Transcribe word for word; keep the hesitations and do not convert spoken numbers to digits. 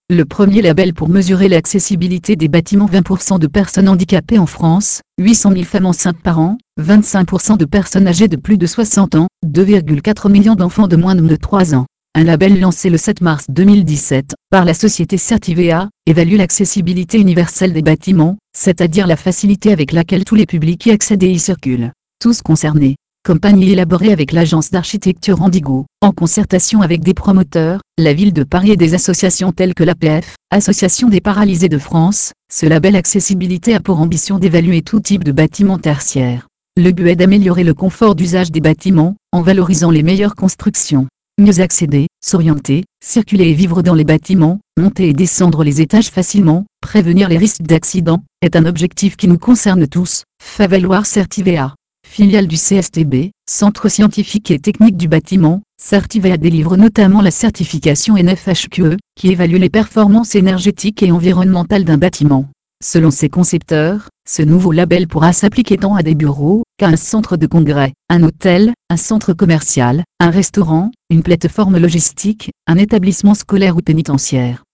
Le premier label pour mesurer l'accessibilité des bâtiments. vingt pour cent de personnes handicapées en France, huit cent mille femmes enceintes par an, vingt-cinq pour cent de personnes âgées de plus de soixante ans, deux virgule quatre millions d'enfants de moins de trois ans. Un label lancé le sept mars deux mille dix-sept, par la société Certivea, évalue l'accessibilité universelle des bâtiments, c'est-à-dire la facilité avec laquelle tous les publics y accèdent et y circulent. Tous concernés. Campagne élaborée avec l'agence d'architecture Andigo, en concertation avec des promoteurs, la ville de Paris et des associations telles que l'A P F, Association des paralysés de France. Ce label accessibilité a pour ambition d'évaluer tout type de bâtiments tertiaires. Le but est d'améliorer le confort d'usage des bâtiments, en valorisant les meilleures constructions. Mieux accéder, s'orienter, circuler et vivre dans les bâtiments, monter et descendre les étages facilement, prévenir les risques d'accident, est un objectif qui nous concerne tous, fait valoir Certivea. Filiale du C S T B, Centre scientifique et technique du bâtiment, Certivea délivre notamment la certification N F H Q E, qui évalue les performances énergétiques et environnementales d'un bâtiment. Selon ses concepteurs, ce nouveau label pourra s'appliquer tant à des bureaux, qu'à un centre de congrès, un hôtel, un centre commercial, un restaurant, une plateforme logistique, un établissement scolaire ou pénitentiaire.